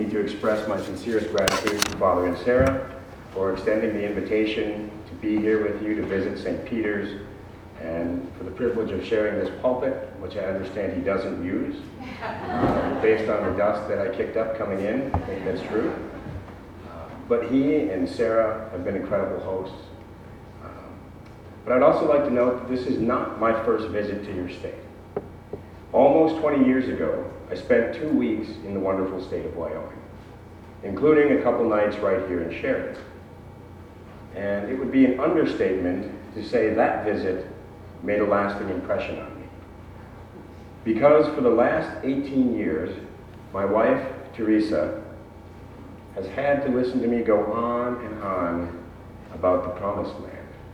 to express my sincerest gratitude to Father and Sarah for extending the invitation to be here with you to visit St. Peter's, and for the privilege of sharing this pulpit, which I understand he doesn't use. Based on the dust that I kicked up coming in, I think that's true. But he and Sarah have been incredible hosts. But I'd also like to note that this is not my first visit to your state. Almost 20 years ago, I spent 2 weeks in the wonderful state of Wyoming, including a couple nights right here in Sheridan. And it would be an understatement to say that visit made a lasting impression on me. Because for the last 18 years, my wife, Teresa, has had to listen to me go on and on about the Promised Land.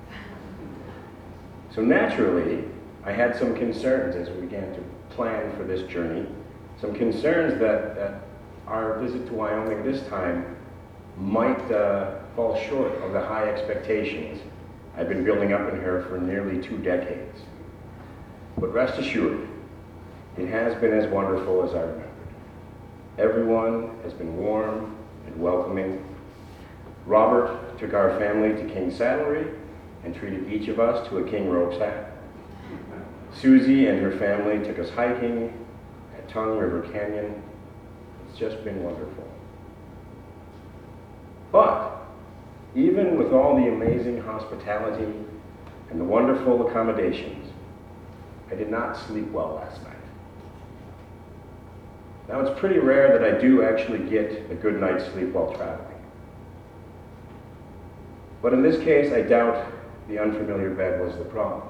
So naturally, I had some concerns as we began to plan for this journey, some concerns that our visit to Wyoming this time might fall short of the high expectations I've been building up in her for nearly 2 decades. But rest assured, it has been as wonderful as I remembered. Everyone has been warm and welcoming. Robert took our family to King's Saddlery and treated each of us to a king ropes hat. Susie and her family took us hiking at Tongue River Canyon. It's just been wonderful. But even with all the amazing hospitality and the wonderful accommodations, I did not sleep well last night. Now, it's pretty rare that I do actually get a good night's sleep while traveling. But in this case, I doubt the unfamiliar bed was the problem.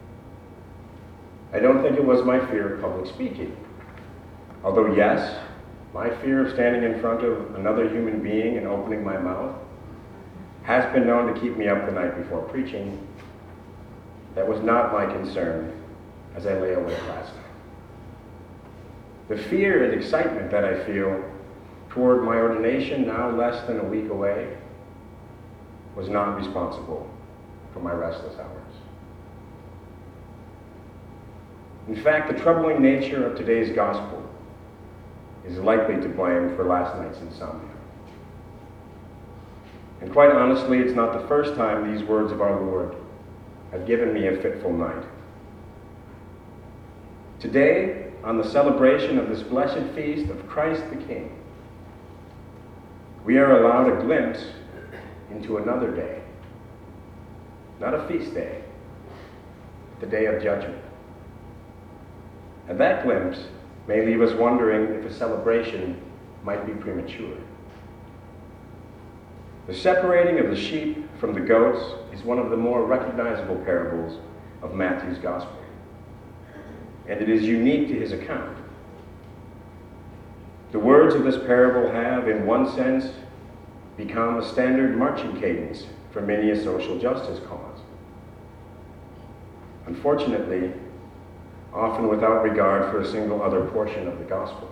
I don't think it was my fear of public speaking. Although yes, my fear of standing in front of another human being and opening my mouth has been known to keep me up the night before preaching. That was not my concern as I lay awake last night. The fear and excitement that I feel toward my ordination, now less than a week away, was not responsible for my restless hours. In fact, the troubling nature of today's gospel is likely to blame for last night's insomnia. And quite honestly, it's not the first time these words of our Lord have given me a fitful night. Today, on the celebration of this blessed feast of Christ the King, we are allowed a glimpse into another day. Not a feast day, the day of judgment. And that glimpse may leave us wondering if a celebration might be premature. The separating of the sheep from the goats is one of the more recognizable parables of Matthew's Gospel, and it is unique to his account. The words of this parable have, in one sense, become a standard marching cadence for many a social justice cause. Unfortunately, often without regard for a single other portion of the gospel.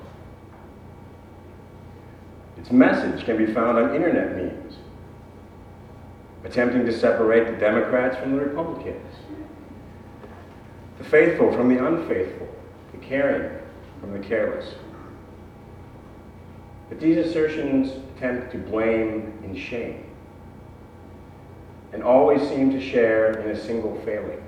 Its message can be found on internet memes, attempting to separate the Democrats from the Republicans, the faithful from the unfaithful, the caring from the careless. But these assertions attempt to blame and shame, and always seem to share in a single failing.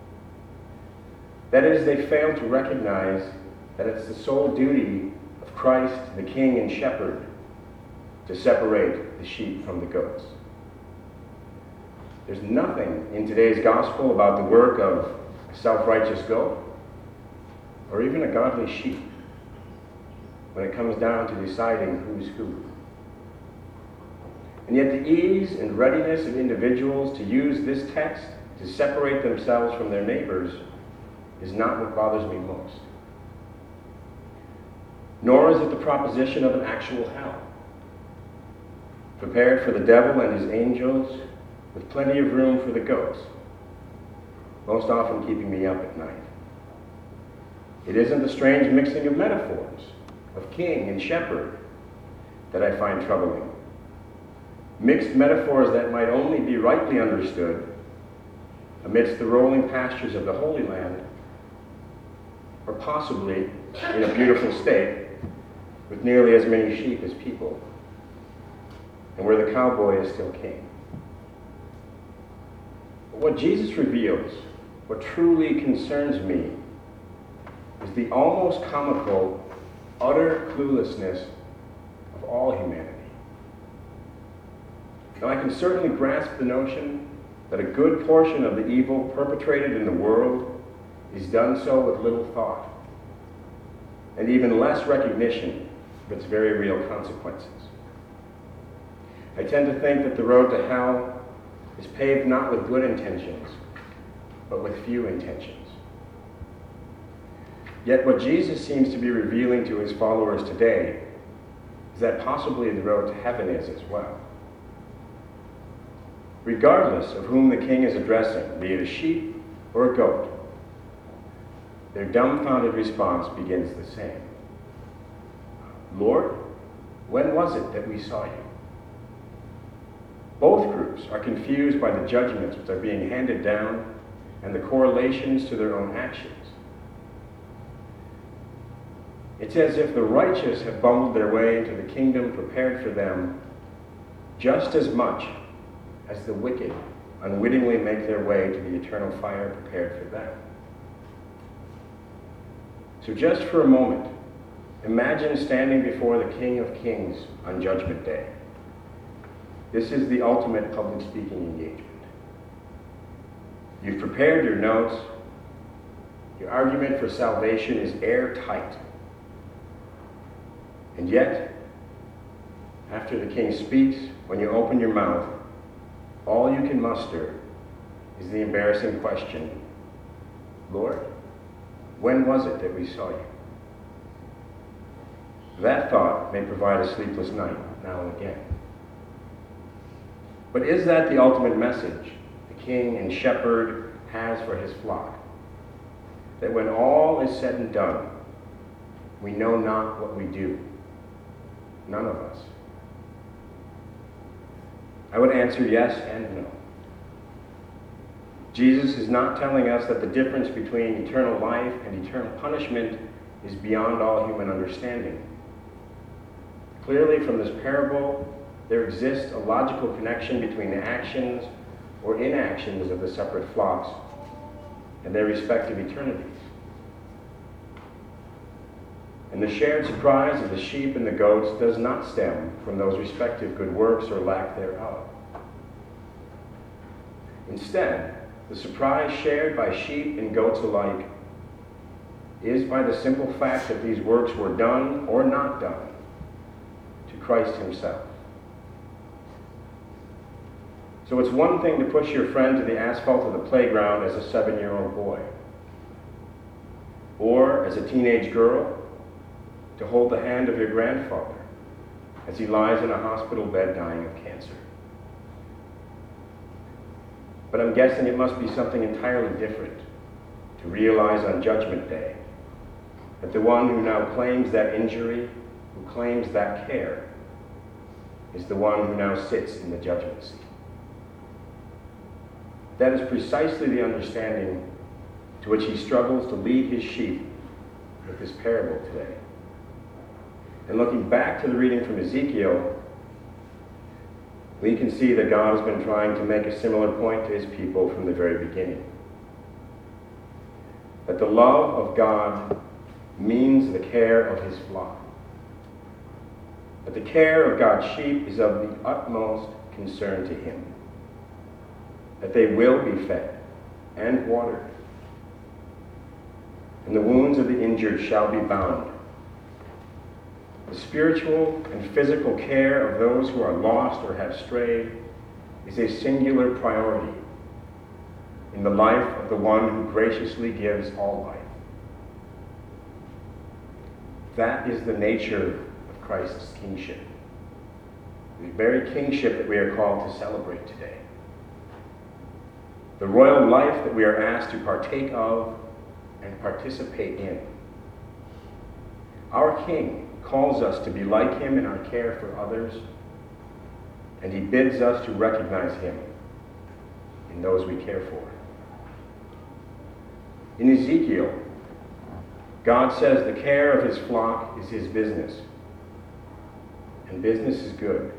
That is, they fail to recognize that it's the sole duty of Christ, the King and Shepherd, to separate the sheep from the goats. There's nothing in today's gospel about the work of a self-righteous goat or even a godly sheep when it comes down to deciding who's who. And yet the ease and readiness of individuals to use this text to separate themselves from their neighbors is not what bothers me most. Nor is it the proposition of an actual hell, prepared for the devil and his angels, with plenty of room for the goats, most often keeping me up at night. It isn't the strange mixing of metaphors, of king and shepherd, that I find troubling. Mixed metaphors that might only be rightly understood amidst the rolling pastures of the Holy Land, or possibly in a beautiful state with nearly as many sheep as people, and where the cowboy is still king. But what Jesus reveals, what truly concerns me, is the almost comical, utter cluelessness of all humanity. Now, I can certainly grasp the notion that a good portion of the evil perpetrated in the world is done so with little thought, and even less recognition of its very real consequences. I tend to think that the road to hell is paved not with good intentions, but with few intentions. Yet what Jesus seems to be revealing to his followers today is that possibly the road to heaven is as well. Regardless of whom the king is addressing, be it a sheep or a goat, their dumbfounded response begins the same. Lord, when was it that we saw you? Both groups are confused by the judgments which are being handed down and the correlations to their own actions. It's as if the righteous have bumbled their way into the kingdom prepared for them just as much as the wicked unwittingly make their way to the eternal fire prepared for them. So just for a moment, imagine standing before the King of Kings on Judgment Day. This is the ultimate public speaking engagement. You've prepared your notes. Your argument for salvation is airtight. And yet, after the king speaks, when you open your mouth, all you can muster is the embarrassing question, Lord, when was it that we saw you? That thought may provide a sleepless night now and again. But is that the ultimate message the king and shepherd has for his flock? That when all is said and done, we know not what we do. None of us. I would answer yes and no. Jesus is not telling us that the difference between eternal life and eternal punishment is beyond all human understanding. Clearly, from this parable, there exists a logical connection between the actions or inactions of the separate flocks and their respective eternities. And the shared surprise of the sheep and the goats does not stem from those respective good works or lack thereof. Instead, the surprise shared by sheep and goats alike is by the simple fact that these works were done or not done to Christ himself. So it's one thing to push your friend to the asphalt of the playground as a 7-year-old boy, or as a teenage girl, to hold the hand of your grandfather as he lies in a hospital bed dying of cancer. But I'm guessing it must be something entirely different to realize on Judgment Day that the one who now claims that injury, who claims that care, is the one who now sits in the judgment seat. That is precisely the understanding to which he struggles to lead his sheep with this parable today. And looking back to the reading from Ezekiel, we can see that God has been trying to make a similar point to his people from the very beginning. That the love of God means the care of his flock. That the care of God's sheep is of the utmost concern to him. That they will be fed and watered. And the wounds of the injured shall be bound. The spiritual and physical care of those who are lost or have strayed is a singular priority in the life of the one who graciously gives all life. That is the nature of Christ's kingship, the very kingship that we are called to celebrate today. The royal life that we are asked to partake of and participate in. Our King calls us to be like him in our care for others, and he bids us to recognize him in those we care for. In Ezekiel, God says the care of his flock is his business, and business is good.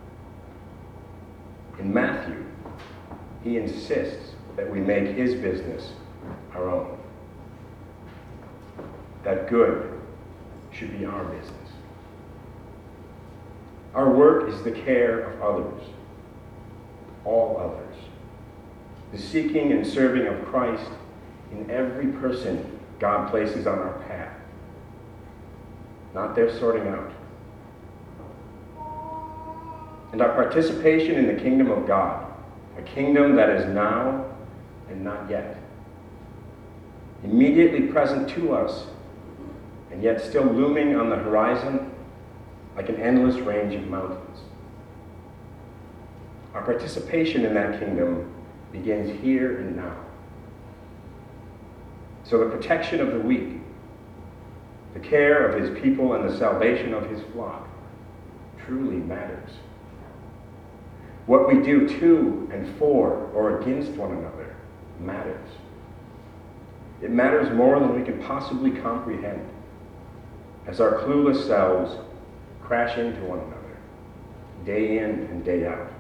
In Matthew, he insists that we make his business our own. That good should be our business. Our work is the care of others, all others. The seeking and serving of Christ in every person God places on our path. Not their sorting out. And our participation in the kingdom of God, a kingdom that is now and not yet. Immediately present to us, and yet still looming on the horizon like an endless range of mountains. Our participation in that kingdom begins here and now. So the protection of the weak, the care of his people, and the salvation of his flock truly matters. What we do to and for or against one another matters. It matters more than we can possibly comprehend as our clueless selves crash into one another, day in and day out.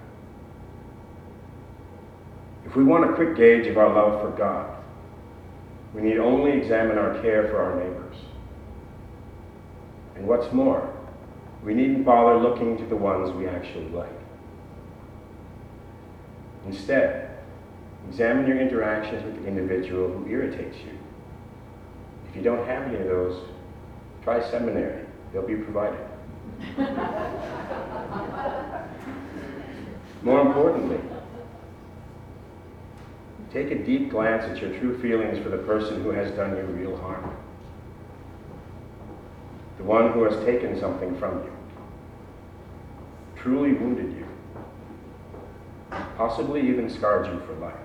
If we want a quick gauge of our love for God, we need only examine our care for our neighbors. And what's more, we needn't bother looking to the ones we actually like. Instead, examine your interactions with the individual who irritates you. If you don't have any of those, try seminary. They'll be provided. More importantly, take a deep glance at your true feelings for the person who has done you real harm. The one who has taken something from you, truly wounded you, possibly even scarred you for life.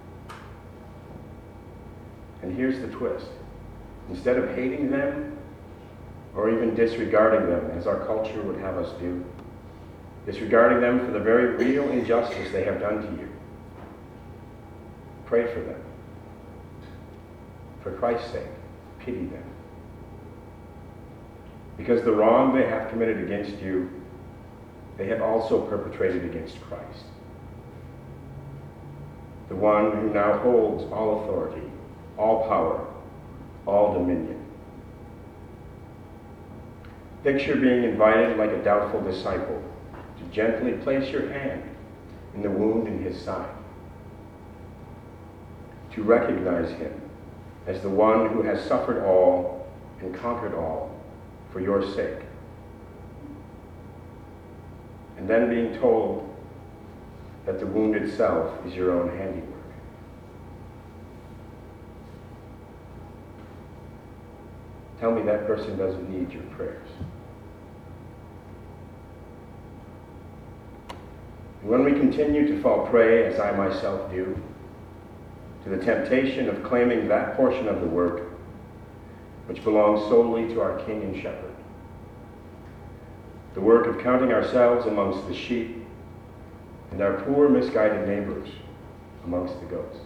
And here's the twist. Instead of hating them, or even disregarding them, as our culture would have us do, disregarding them for the very real injustice they have done to you, pray for them. For Christ's sake, pity them. Because the wrong they have committed against you, they have also perpetrated against Christ, the one who now holds all authority, all power, all dominion. Picture being invited like a doubtful disciple to gently place your hand in the wound in his side, to recognize him as the one who has suffered all and conquered all for your sake. And then being told that the wound itself is your own handiwork. Tell me that person doesn't need your prayers. And when we continue to fall prey, as I myself do, to the temptation of claiming that portion of the work which belongs solely to our King and Shepherd, the work of counting ourselves amongst the sheep and our poor, misguided neighbors amongst the goats,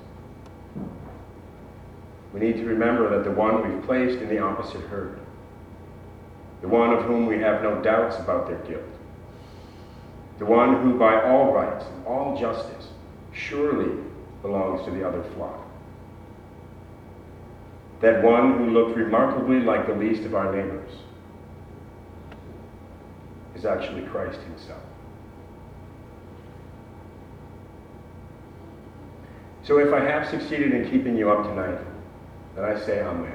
we need to remember that the one we've placed in the opposite herd, the one of whom we have no doubts about their guilt, the one who by all rights and all justice surely belongs to the other flock, that one who looked remarkably like the least of our neighbors, is actually Christ himself. So if I have succeeded in keeping you up tonight, then I say amen.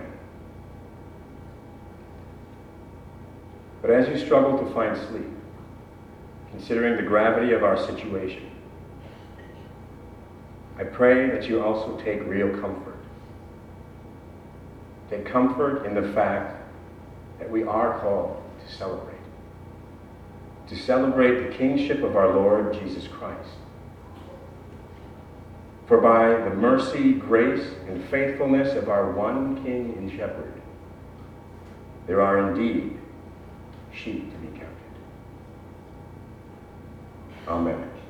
But as you struggle to find sleep, considering the gravity of our situation, I pray that you also take real comfort. Take comfort in the fact that we are called to celebrate. To celebrate the kingship of our Lord Jesus Christ. For by the mercy, grace, and faithfulness of our one King and Shepherd, there are indeed sheep to be counted. Amen.